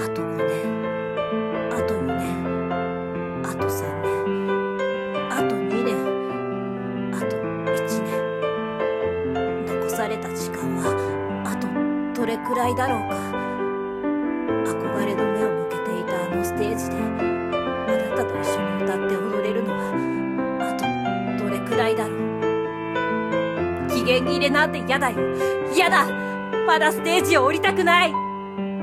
と5年、あと4年、あと3年、あと2年、あと1年。残された時間はあとどれくらいだろうか。憧れの目を向けていたあのステージであなたと一緒に歌って踊れるのはあとどれくらいだろう。期限切れなんて嫌だよ、嫌だ。まだステージを降りたくない。でも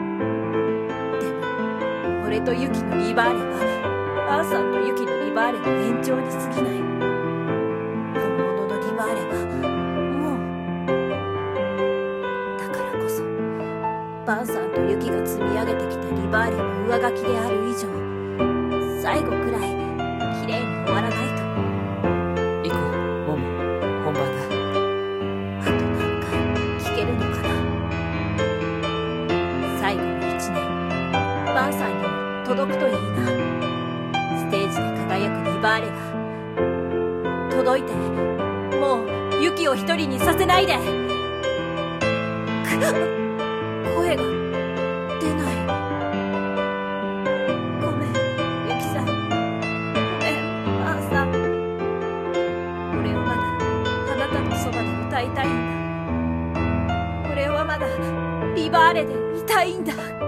俺とユキのリバーレはアンさんとユキのリバーレの延長に過ぎない。本物のリバーレはもう、だからこそバンさんとユキが積み上げてきたリバーレの上書きである以上、最後くらい綺麗に終わらないと。 行こう、モモ。本番だ。 あと何回聞けるのかな。最後の1年、バンさんにも届くといいな。ステージで輝くリバーレが届いて、もうユキを一人にさせないで。声が出ない。ごめん、ユキさん。ごめん、バンさん。俺はまだあなたのそばで歌いたいんだ。俺はまだリバーレでいたいんだ。